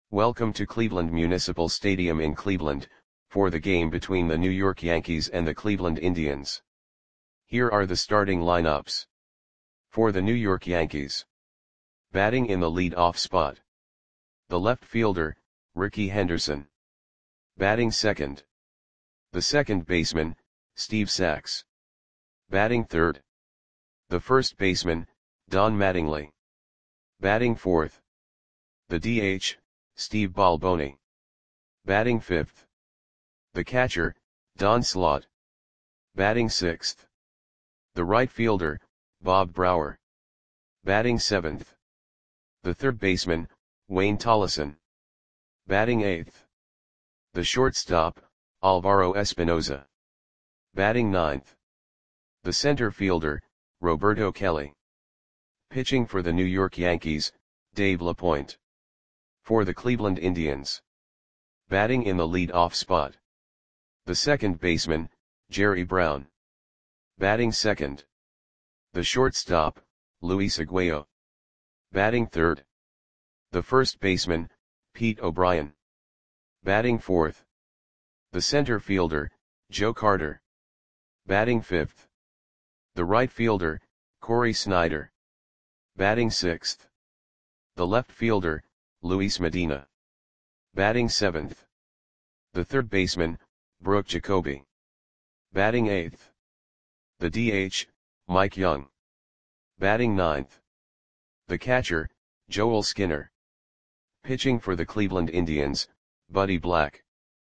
Welcome to Cleveland Municipal Stadium in Cleveland, for the game between the New York Yankees and the Cleveland Indians. Here are the starting lineups. For the New York Yankees. Batting in the lead-off spot. The left fielder, Rickey Henderson. Batting second. The second baseman, Steve Sax. Batting third. The first baseman, Don Mattingly. Batting fourth. The DH, Steve Balboni. Batting fifth. The catcher, Don Slaught. Batting sixth. The right fielder, Bob Brouwer. Batting seventh. The third baseman, Wayne Tolleson. Batting eighth. The shortstop, Alvaro Espinoza. Batting ninth. The center fielder, Roberto Kelly. Pitching for the New York Yankees, Dave LaPointe. For the Cleveland Indians. Batting in the lead-off spot. The second baseman, Jerry Brown. Batting second. The shortstop, Luis Aguayo. Batting third. The first baseman, Pete O'Brien. Batting fourth. The center fielder, Joe Carter. Batting fifth. The right fielder, Corey Snyder. Batting sixth. The left fielder, Luis Medina. Batting seventh. The third baseman, Brooke Jacoby. Batting eighth. The DH, Mike Young. Batting ninth. The catcher, Joel Skinner. Pitching for the Cleveland Indians, Buddy Black.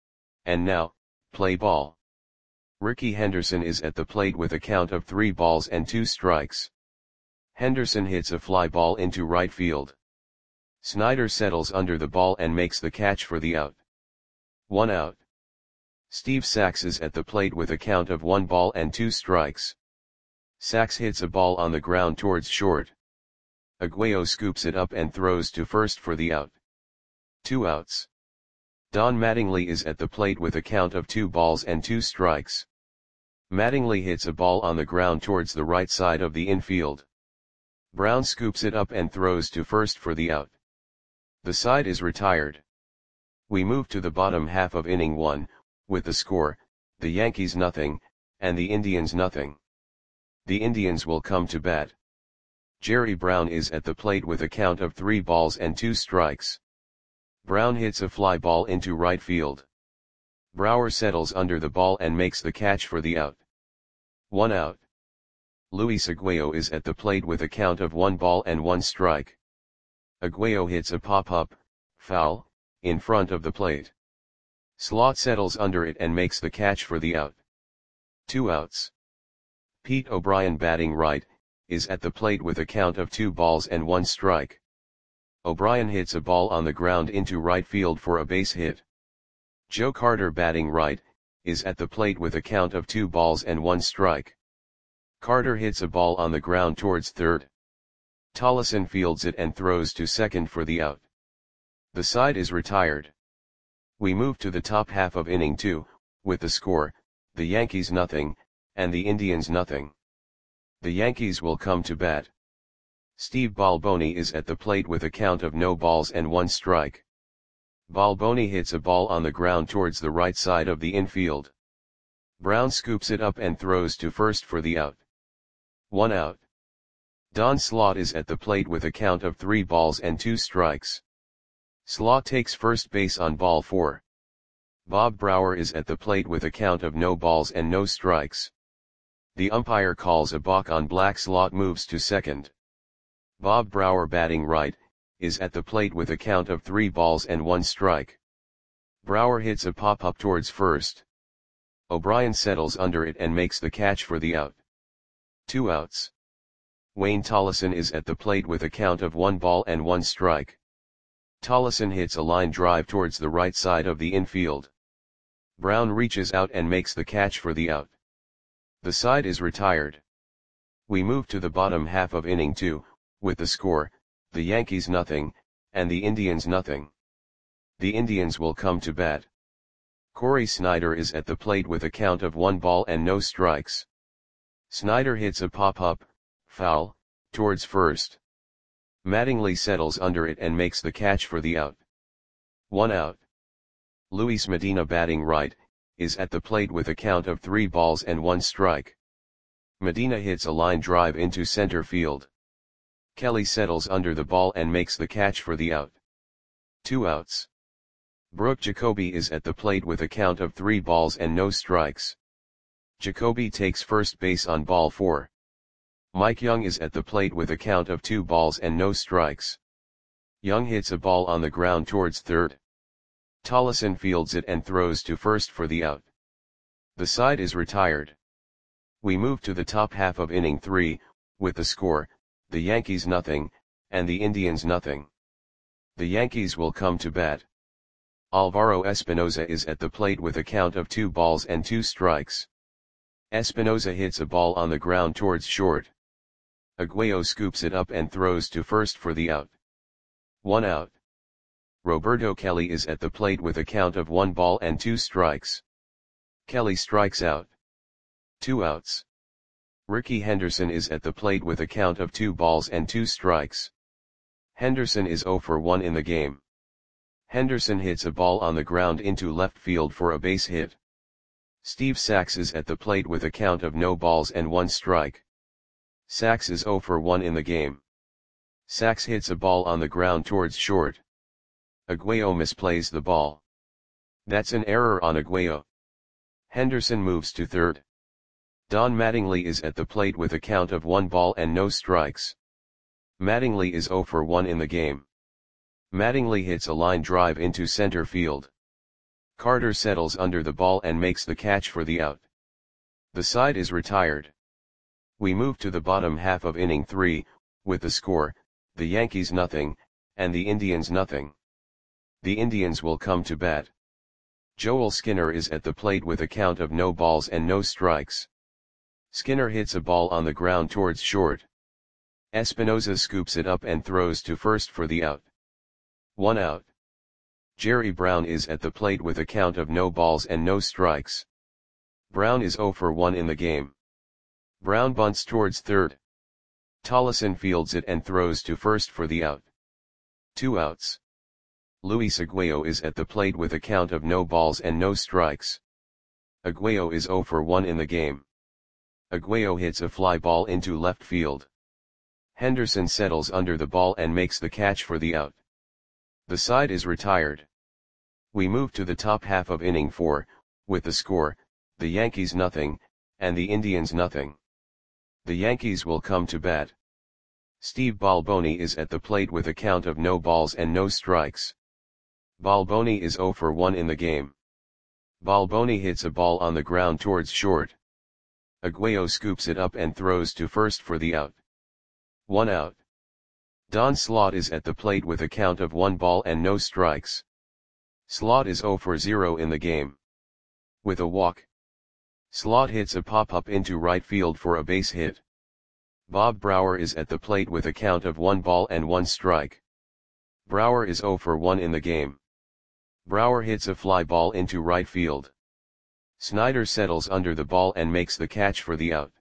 And now, play ball. Rickey Henderson is at the plate with a count of 3 balls and 2 strikes. Henderson hits a fly ball into right field. Snyder settles under the ball and makes the catch for the out. 1 out. Steve Sax is at the plate with a count of 1 ball and 2 strikes. Sax hits a ball on the ground towards short. Aguayo scoops it up and throws to first for the out. 2 outs. Don Mattingly is at the plate with a count of 2 balls and 2 strikes. Mattingly hits a ball on the ground towards the right side of the infield. Brown scoops it up and throws to first for the out. The side is retired. We move to the bottom half of inning 1, with the score, the Yankees nothing, and the Indians nothing. The Indians will come to bat. Jerry Brown is at the plate with a count of 3 balls and 2 strikes. Brown hits a fly ball into right field. Brouwer settles under the ball and makes the catch for the out. 1 out. Luis Aguayo is at the plate with a count of 1 ball and 1 strike. Aguayo hits a pop-up, foul, in front of the plate. Slaught settles under it and makes the catch for the out. 2 outs. Pete O'Brien, batting right, is at the plate with a count of 2 balls and 1 strike. O'Brien hits a ball on the ground into right field for a base hit. Joe Carter, batting right, is at the plate with a count of 2 balls and 1 strike. Carter hits a ball on the ground towards third. Tolleson fields it and throws to second for the out. The side is retired. We move to the top half of inning 2, with the score, the Yankees nothing, and the Indians nothing. The Yankees will come to bat. Steve Balboni is at the plate with a count of no balls and 1 strike. Balboni hits a ball on the ground towards the right side of the infield. Brown scoops it up and throws to first for the out. 1 out. Don Slaught is at the plate with a count of 3 balls and 2 strikes. Slaught takes first base on ball 4. Bob Brouwer is at the plate with a count of no balls and no strikes. The umpire calls a balk on Black. Slaught moves to second. Bob Brouwer, batting right, is at the plate with a count of 3 balls and 1 strike. Brouwer hits a pop-up towards first. O'Brien settles under it and makes the catch for the out. 2 outs. Wayne Tolleson is at the plate with a count of 1 ball and 1 strike. Tolleson hits a line drive towards the right side of the infield. Brown reaches out and makes the catch for the out. The side is retired. We move to the bottom half of inning 2, with the score, the Yankees nothing, and the Indians nothing. The Indians will come to bat. Corey Snyder is at the plate with a count of 1 ball and no strikes. Snyder hits a pop-up, foul, towards first. Mattingly settles under it and makes the catch for the out. 1 out. Luis Medina batting right, is at the plate with a count of 3 balls and 1 strike. Medina hits a line drive into center field. Kelly settles under the ball and makes the catch for the out. 2 outs. Brooke Jacoby is at the plate with a count of 3 balls and no strikes. Jacoby takes first base on ball 4. Mike Young is at the plate with a count of 2 balls and no strikes. Young hits a ball on the ground towards third. Tollison fields it and throws to first for the out. The side is retired. We move to the top half of inning 3, with the score, the Yankees nothing, and the Indians nothing. The Yankees will come to bat. Alvaro Espinoza is at the plate with a count of 2 balls and 2 strikes. Espinoza hits a ball on the ground towards short. Aguayo scoops it up and throws to first for the out. 1 out. Roberto Kelly is at the plate with a count of 1 ball and 2 strikes. Kelly strikes out. 2 outs. Ricky Henderson is at the plate with a count of 2 balls and 2 strikes. Henderson is 0 for 1 in the game. Henderson hits a ball on the ground into left field for a base hit. Steve Sax is at the plate with a count of no balls and 1 strike. Sax is 0 for 1 in the game. Sax hits a ball on the ground towards short. Aguayo misplays the ball. That's an error on Aguayo. Henderson moves to third. Don Mattingly is at the plate with a count of 1 ball and no strikes. Mattingly is 0 for 1 in the game. Mattingly hits a line drive into center field. Carter settles under the ball and makes the catch for the out. The side is retired. We move to the bottom half of inning 3, with the score, the Yankees nothing, and the Indians nothing. The Indians will come to bat. Joel Skinner is at the plate with a count of no balls and no strikes. Skinner hits a ball on the ground towards short. Espinoza scoops it up and throws to first for the out. 1 out. Jerry Brown is at the plate with a count of no balls and no strikes. Brown is 0 for 1 in the game. Brown bunts towards third. Tollison fields it and throws to first for the out. 2 outs. Luis Aguayo is at the plate with a count of no balls and no strikes. Aguayo is 0 for 1 in the game. Aguayo hits a fly ball into left field. Henderson settles under the ball and makes the catch for the out. The side is retired. We move to the top half of inning 4, with the score, the Yankees nothing, and the Indians nothing. The Yankees will come to bat. Steve Balboni is at the plate with a count of no balls and no strikes. Balboni is 0 for 1 in the game. Balboni hits a ball on the ground towards short. Aguayo scoops it up and throws to first for the out. 1 out. Don Slaught is at the plate with a count of 1 ball and no strikes. Slaught is 0 for 0 in the game. With a walk. Slaught hits a pop-up into right field for a base hit. Bob Brower is at the plate with a count of 1 ball and 1 strike. Brower is 0 for 1 in the game. Brower hits a fly ball into right field. Snyder settles under the ball and makes the catch for the out.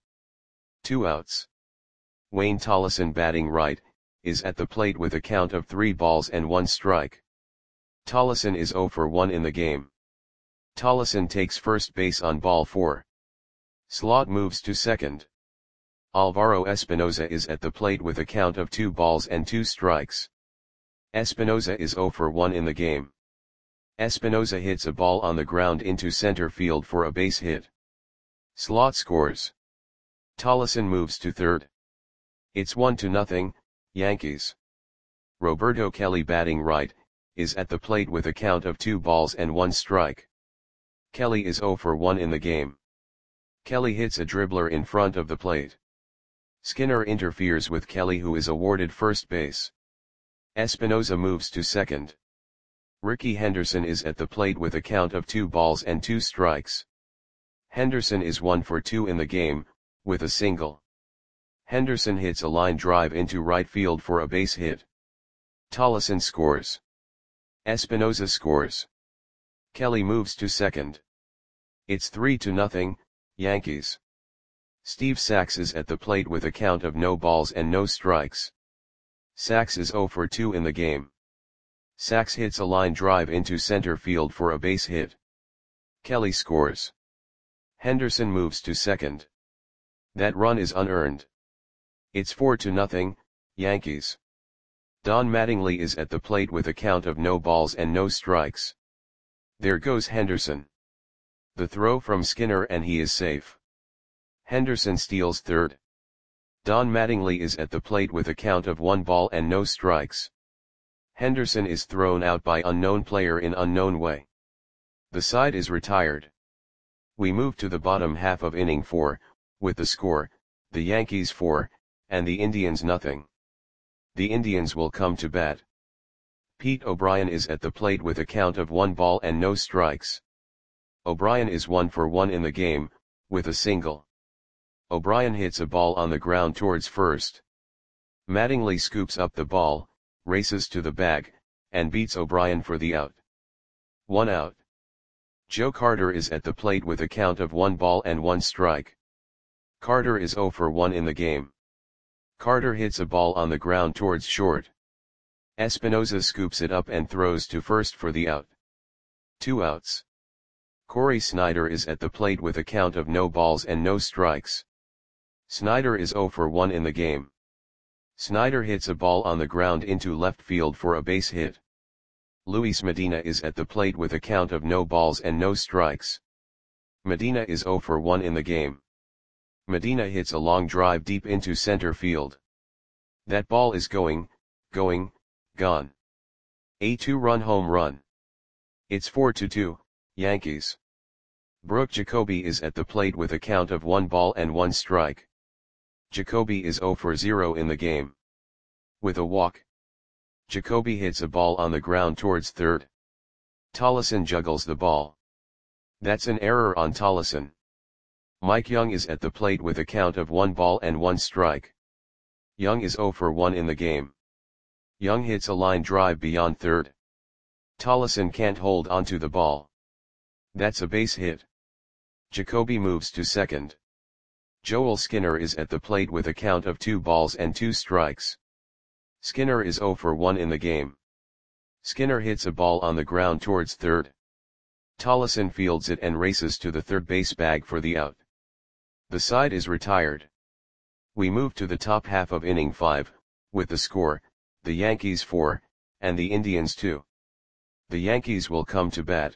2 outs. Wayne Tollison batting right, is at the plate with a count of 3 balls and 1 strike. Tollison is 0 for 1 in the game. Tollison takes first base on ball 4. Slaught moves to second. Alvaro Espinoza is at the plate with a count of 2 balls and 2 strikes. Espinoza is 0 for 1 in the game. Espinoza hits a ball on the ground into center field for a base hit. Slaught scores. Tollison moves to third. It's 1-0, Yankees. Roberto Kelly batting right, is at the plate with a count of 2 balls and 1 strike. Kelly is 0 for 1 in the game. Kelly hits a dribbler in front of the plate. Skinner interferes with Kelly, who is awarded first base. Espinoza moves to second. Ricky Henderson is at the plate with a count of 2 balls and 2 strikes. Henderson is 1 for 2 in the game, with a single. Henderson hits a line drive into right field for a base hit. Tollison scores. Espinoza scores. Kelly moves to second. It's 3-0, Yankees. Steve Sax is at the plate with a count of no balls and no strikes. Sax is 0 for 2 in the game. Sachs hits a line drive into center field for a base hit. Kelly scores. Henderson moves to second. That run is unearned. It's 4-0, Yankees. Don Mattingly is at the plate with a count of no balls and no strikes. There goes Henderson. The throw from Skinner and he is safe. Henderson steals third. Don Mattingly is at the plate with a count of 1 ball and no strikes. Henderson is thrown out by unknown player in unknown way. The side is retired. We move to the bottom half of inning 4, with the score, the Yankees 4, and the Indians nothing. The Indians will come to bat. Pete O'Brien is at the plate with a count of 1 ball and no strikes. O'Brien is 1 for 1 in the game, with a single. O'Brien hits a ball on the ground towards first. Mattingly scoops up the ball, races to the bag, and beats O'Brien for the out. 1 out. Joe Carter is at the plate with a count of 1 ball and 1 strike. Carter is 0 for 1 in the game. Carter hits a ball on the ground towards short. Espinosa scoops it up and throws to first for the out. 2 outs. Corey Snyder is at the plate with a count of no balls and no strikes. Snyder is 0 for 1 in the game. Snyder hits a ball on the ground into left field for a base hit. Luis Medina is at the plate with a count of no balls and no strikes. Medina is 0 for 1 in the game. Medina hits a long drive deep into center field. That ball is gone. A 2-run home run. It's 4-2, Yankees. Brooke Jacoby is at the plate with a count of 1 ball and 1 strike. Jacoby is 0 for 0 in the game. With a walk. Jacoby hits a ball on the ground towards third. Tollison juggles the ball. That's an error on Tollison. Mike Young is at the plate with a count of 1 ball and 1 strike. Young is 0 for 1 in the game. Young hits a line drive beyond third. Tollison can't hold onto the ball. That's a base hit. Jacoby moves to second. Joel Skinner is at the plate with a count of 2 balls and 2 strikes. Skinner is 0 for 1 in the game. Skinner hits a ball on the ground towards third. Tollison fields it and races to the third base bag for the out. The side is retired. We move to the top half of inning 5, with the score, the Yankees 4, and the Indians 2. The Yankees will come to bat.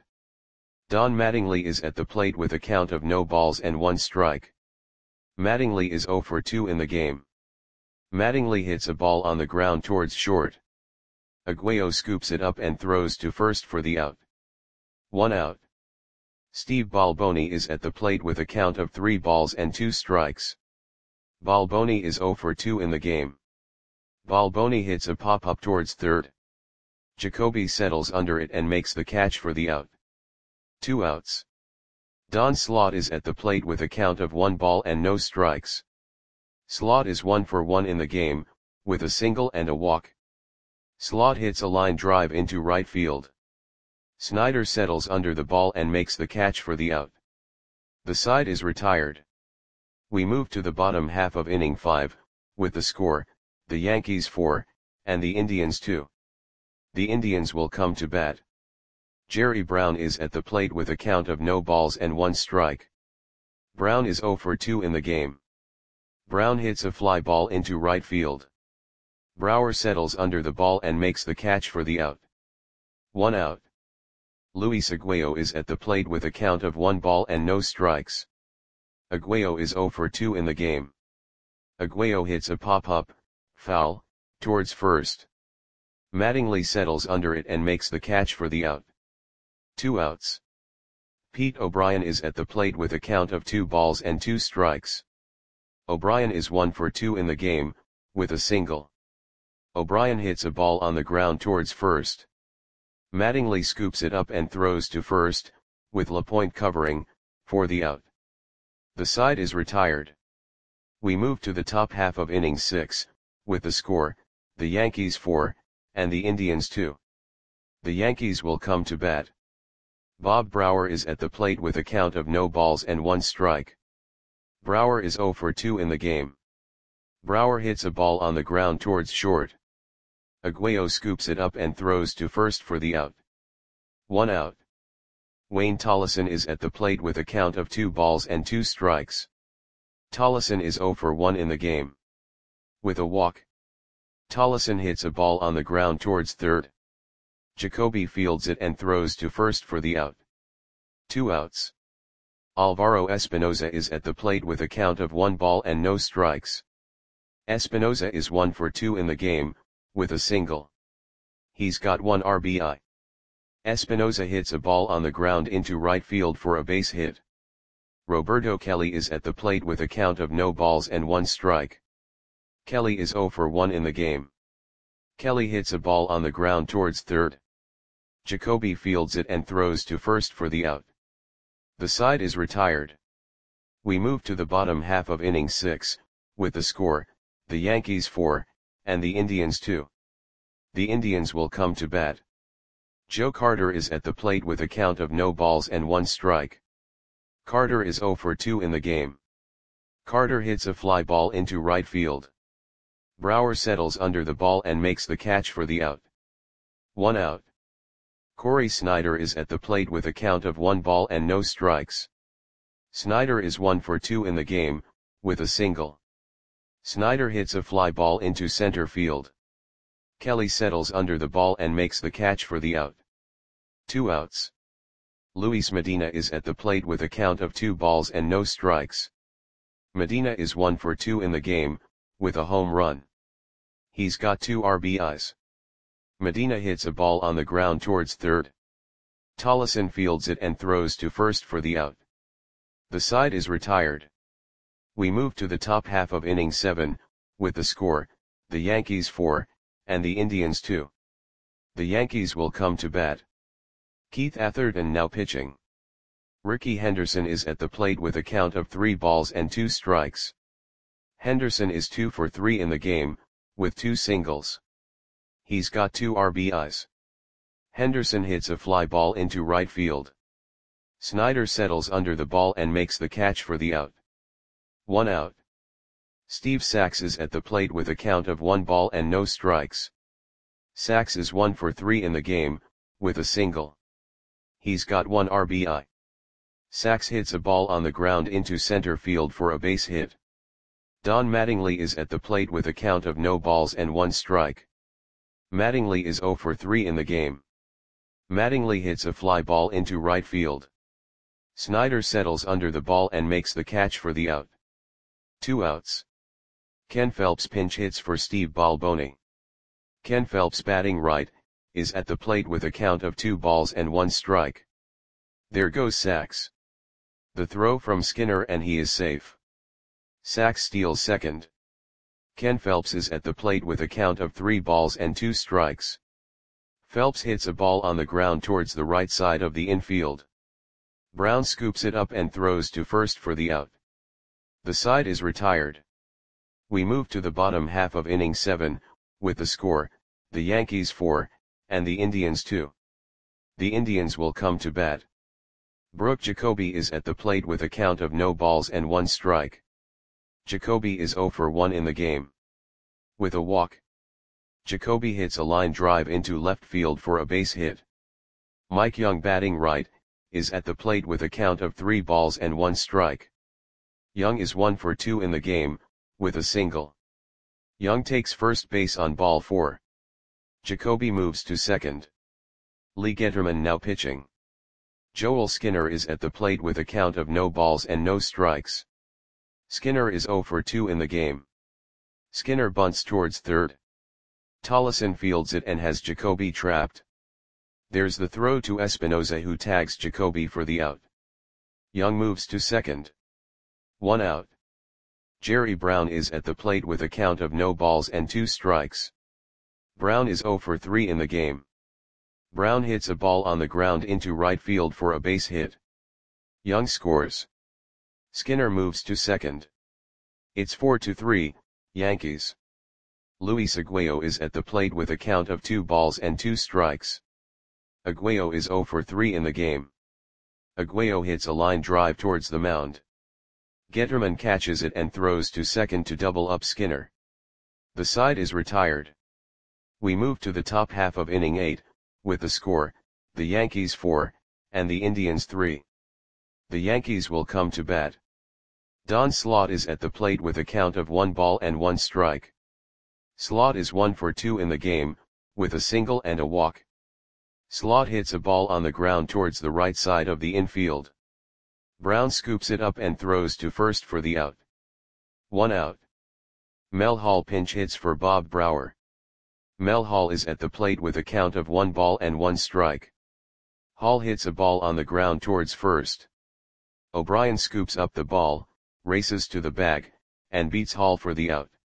Don Mattingly is at the plate with a count of no balls and 1 strike. Mattingly is 0 for 2 in the game. Mattingly hits a ball on the ground towards short. Aguayo scoops it up and throws to first for the out. 1 out. Steve Balboni is at the plate with a count of 3 balls and 2 strikes. Balboni is 0 for 2 in the game. Balboni hits a pop-up towards third. Jacoby settles under it and makes the catch for the out. 2 outs. Don Slaught is at the plate with a count of 1 ball and no strikes. Slaught is 1 for 1 in the game, with a single and a walk. Slaught hits a line drive into right field. Snyder settles under the ball and makes the catch for the out. The side is retired. We move to the bottom half of inning 5, with the score, the Yankees 4, and the Indians 2. The Indians will come to bat. Jerry Brown is at the plate with a count of no balls and 1 strike. Brown is 0 for 2 in the game. Brown hits a fly ball into right field. Brower settles under the ball and makes the catch for the out. 1 out. Luis Aguayo is at the plate with a count of 1 ball and no strikes. Aguayo is 0 for 2 in the game. Aguayo hits a pop-up, foul, towards first. Mattingly settles under it and makes the catch for the out. 2 outs. Pete O'Brien is at the plate with a count of 2 balls and 2 strikes. O'Brien is 1 for 2 in the game, with a single. O'Brien hits a ball on the ground towards first. Mattingly scoops it up and throws to first, with LaPointe covering, for the out. The side is retired. We move to the top half of inning 6, with the score, the Yankees 4, and the Indians 2. The Yankees will come to bat. Bob Brower is at the plate with a count of no balls and 1 strike. Brower is 0 for 2 in the game. Brower hits a ball on the ground towards short. Aguayo scoops it up and throws to first for the out. 1 out. Wayne Tollison is at the plate with a count of 2 balls and 2 strikes. Tollison is 0 for 1 in the game. With a walk, Tollison hits a ball on the ground towards third. Jacoby fields it and throws to first for the out. 2 outs. Alvaro Espinoza is at the plate with a count of 1 ball and no strikes. Espinoza is 1 for 2 in the game, with a single. He's got 1 RBI. Espinoza hits a ball on the ground into right field for a base hit. Roberto Kelly is at the plate with a count of no balls and 1 strike. Kelly is 0 for 1 in the game. Kelly hits a ball on the ground towards third. Jacoby fields it and throws to first for the out. The side is retired. We move to the bottom half of inning 6, with the score, the Yankees 4, and the Indians 2. The Indians will come to bat. Joe Carter is at the plate with a count of no balls and 1 strike. Carter is 0 for 2 in the game. Carter hits a fly ball into right field. Brower settles under the ball and makes the catch for the out. 1 out. Corey Snyder is at the plate with a count of 1 ball and no strikes. Snyder is 1 for 2 in the game, with a single. Snyder hits a fly ball into center field. Kelly settles under the ball and makes the catch for the out. 2 outs. Luis Medina is at the plate with a count of 2 balls and no strikes. Medina is 1 for 2 in the game, with a home run. He's got 2 RBIs. Medina hits a ball on the ground towards third. Tollison fields it and throws to first for the out. The side is retired. We move to the top half of inning 7, with the score, the Yankees 4, and the Indians 2. The Yankees will come to bat. Keith Atherton now pitching. Ricky Henderson is at the plate with a count of 3 balls and 2 strikes. Henderson is 2 for 3 in the game, with 2 singles. He's got 2 RBIs. Henderson hits a fly ball into right field. Snyder settles under the ball and makes the catch for the out. 1 out. Steve Sax is at the plate with a count of 1 ball and no strikes. Sax is 1 for 3 in the game, with a single. He's got 1 RBI. Sax hits a ball on the ground into center field for a base hit. Don Mattingly is at the plate with a count of no balls and 1 strike. Mattingly is 0 for 3 in the game. Mattingly hits a fly ball into right field. Snyder settles under the ball and makes the catch for the out. 2 outs. Ken Phelps pinch hits for Steve Balboni. Ken Phelps batting right, is at the plate with a count of 2 balls and 1 strike. There goes Sax. The throw from Skinner and he is safe. Sax steals second. Ken Phelps is at the plate with a count of 3 balls and 2 strikes. Phelps hits a ball on the ground towards the right side of the infield. Brown scoops it up and throws to first for the out. The side is retired. We move to the bottom half of inning 7, with the score, the Yankees 4, and the Indians 2. The Indians will come to bat. Brooke Jacoby is at the plate with a count of no balls and 1 strike. Jacoby is 0 for 1 in the game. With a walk, Jacoby hits a line drive into left field for a base hit. Mike Young batting right, is at the plate with a count of 3 balls and 1 strike. Young is 1 for 2 in the game, with a single. Young takes first base on ball 4. Jacoby moves to second. Lee Getterman now pitching. Joel Skinner is at the plate with a count of no balls and no strikes. Skinner is 0 for 2 in the game. Skinner bunts towards third. Tollison fields it and has Jacoby trapped. There's the throw to Espinoza, who tags Jacoby for the out. Young moves to second. 1 out. Jerry Brown is at the plate with a count of no balls and 2 strikes. Brown is 0 for 3 in the game. Brown hits a ball on the ground into right field for a base hit. Young scores. Skinner moves to second. It's 4-3, Yankees. Luis Aguayo is at the plate with a count of 2 balls and 2 strikes. Aguayo is 0 for 3 in the game. Aguayo hits a line drive towards the mound. Getterman catches it and throws to second to double up Skinner. The side is retired. We move to the top half of inning 8, with the score, the Yankees 4, and the Indians 3. The Yankees will come to bat. Don Slaught is at the plate with a count of 1 ball and 1 strike. Slaught is 1 for 2 in the game, with a single and a walk. Slaught hits a ball on the ground towards the right side of the infield. Brown scoops it up and throws to first for the out. 1 out. Mel Hall pinch hits for Bob Brower. Mel Hall is at the plate with a count of 1 ball and 1 strike. Hall hits a ball on the ground towards first. O'Brien scoops up the ball, races to the bag, and beats Hall for the out.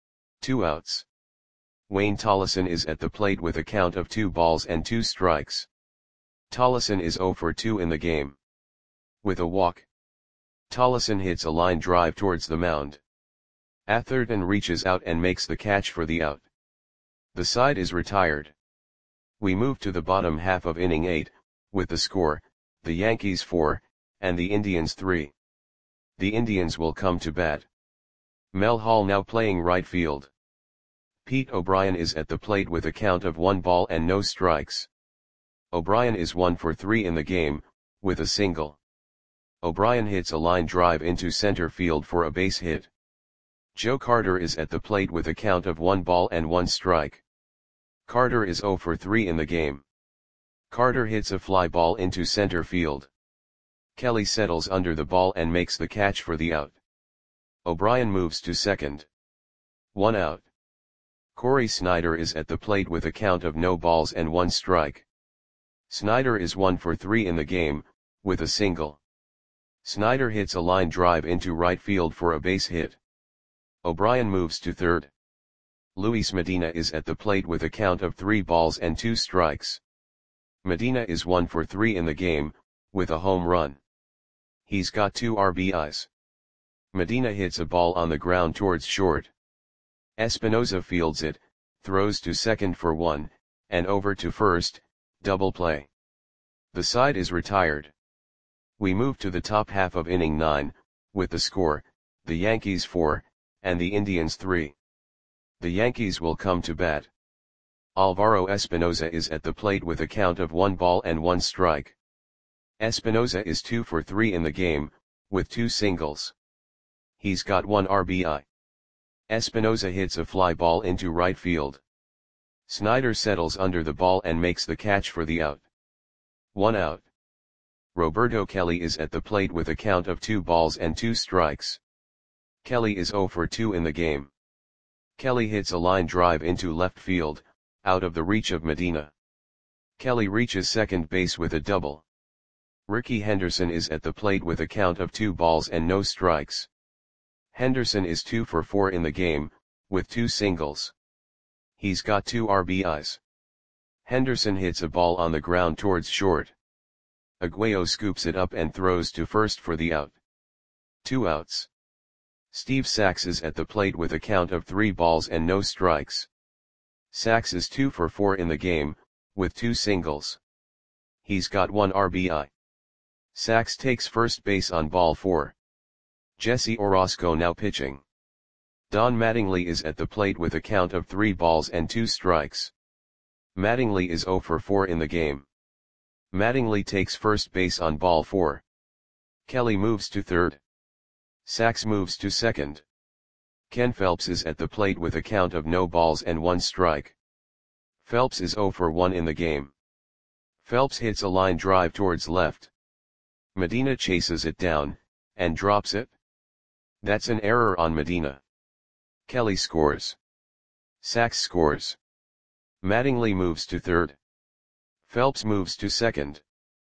2 outs. Wayne Tollison is at the plate with a count of 2 balls and 2 strikes. Tollison is 0 for 2 in the game. With a walk, Tollison hits a line drive towards the mound. Atherton reaches out and makes the catch for the out. The side is retired. We move to the bottom half of inning 8, with the score, the Yankees 4, and the Indians 3. The Indians will come to bat. Mel Hall now playing right field. Pete O'Brien is at the plate with a count of 1 ball and no strikes. O'Brien is 1 for 3 in the game, with a single. O'Brien hits a line drive into center field for a base hit. Joe Carter is at the plate with a count of 1 ball and 1 strike. Carter is 0 for 3 in the game. Carter hits a fly ball into center field. Kelly settles under the ball and makes the catch for the out. O'Brien moves to second. 1 out. Corey Snyder is at the plate with a count of no balls and 1 strike. Snyder is 1 for 3 in the game, with a single. Snyder hits a line drive into right field for a base hit. O'Brien moves to third. Luis Medina is at the plate with a count of 3 balls and 2 strikes. Medina is 1 for 3 in the game, with a home run. He's got 2 RBIs. Medina hits a ball on the ground towards short. Espinoza fields it, throws to second for 1, and over to first, double play. The side is retired. We move to the top half of inning 9, with the score, the Yankees 4, and the Indians 3. The Yankees will come to bat. Alvaro Espinoza is at the plate with a count of 1 ball and 1 strike. Espinoza is 2 for 3 in the game, with 2 singles. He's got 1 RBI. Espinoza hits a fly ball into right field. Snyder settles under the ball and makes the catch for the out. 1 out. Roberto Kelly is at the plate with a count of 2 balls and 2 strikes. Kelly is 0 for 2 in the game. Kelly hits a line drive into left field, out of the reach of Medina. Kelly reaches second base with a double. Ricky Henderson is at the plate with a count of 2 balls and no strikes. Henderson is 2 for 4 in the game, with 2 singles. He's got 2 RBIs. Henderson hits a ball on the ground towards short. Aguayo scoops it up and throws to first for the out. 2 outs. Steve Sax is at the plate with a count of 3 balls and no strikes. Sax is 2 for 4 in the game, with 2 singles. He's got 1 RBI. Sax takes first base on ball 4. Jesse Orozco now pitching. Don Mattingly is at the plate with a count of 3 balls and 2 strikes. Mattingly is 0 for 4 in the game. Mattingly takes first base on ball 4. Kelly moves to third. Sax moves to second. Ken Phelps is at the plate with a count of no balls and 1 strike. Phelps is 0 for 1 in the game. Phelps hits a line drive towards left. Medina chases it down, and drops it. That's an error on Medina. Kelly scores. Sax scores. Mattingly moves to third. Phelps moves to second.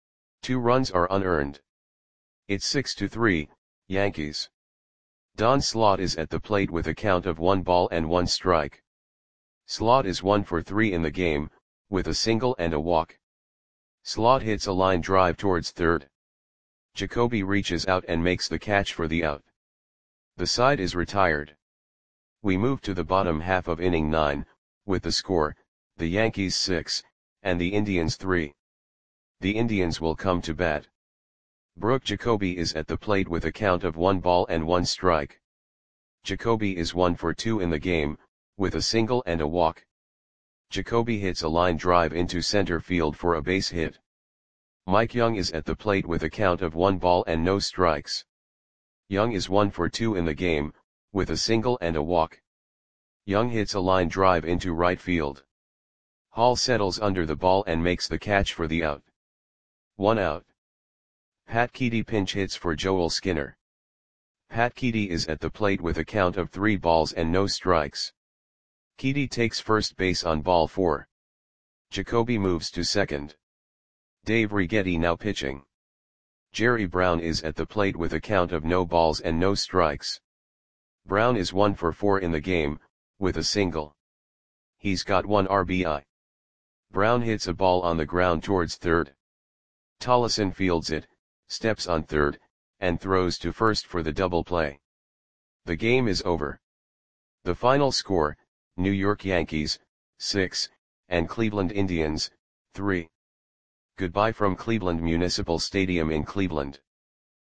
2 runs are unearned. It's 6-3, Yankees. Don Slaught is at the plate with a count of 1 ball and 1 strike. Slaught is 1 for 3 in the game, with a single and a walk. Slaught hits a line drive towards third. Jacoby reaches out and makes the catch for the out. The side is retired. We move to the bottom half of inning 9, with the score, the Yankees 6, and the Indians 3. The Indians will come to bat. Brooke Jacoby is at the plate with a count of 1 ball and 1 strike. Jacoby is 1 for 2 in the game, with a single and a walk. Jacoby hits a line drive into center field for a base hit. Mike Young is at the plate with a count of 1 ball and no strikes. Young is 1 for 2 in the game, with a single and a walk. Young hits a line drive into right field. Hall settles under the ball and makes the catch for the out. 1 out. Pat Keedy pinch hits for Joel Skinner. Pat Keedy is at the plate with a count of 3 balls and no strikes. Keedy takes first base on ball 4. Jacoby moves to second. Dave Righetti now pitching. Jerry Brown is at the plate with a count of no balls and no strikes. Brown is 1 for 4 in the game, with a single. He's got 1 RBI. Brown hits a ball on the ground towards third. Tollison fields it, steps on third, and throws to first for the double play. The game is over. The final score, New York Yankees, 6, and Cleveland Indians, 3. Goodbye from Cleveland Municipal Stadium in Cleveland.